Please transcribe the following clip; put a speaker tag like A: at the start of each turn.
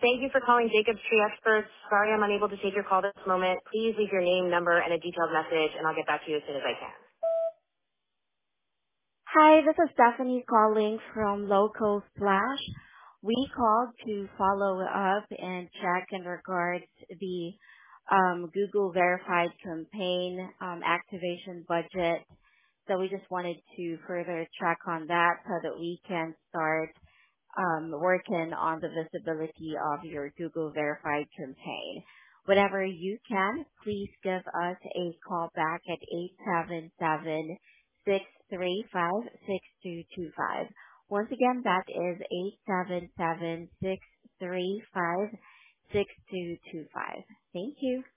A: Thank you for calling Jacobs Tree Experts. Sorry I'm unable to take your call this moment. Please leave your name, number, and a detailed message, and I'll get back to you as soon as I can.
B: Hi, this is Stephanie calling from Local Splash. We called to follow up and check in regards the Google verified campaign activation budget. So we just wanted to further check on that so that we can start working on the visibility of your Google verified campaign. Whenever you can, please give us a call back at 877-635-6225. Once again, that is 877-635-6225. Thank you.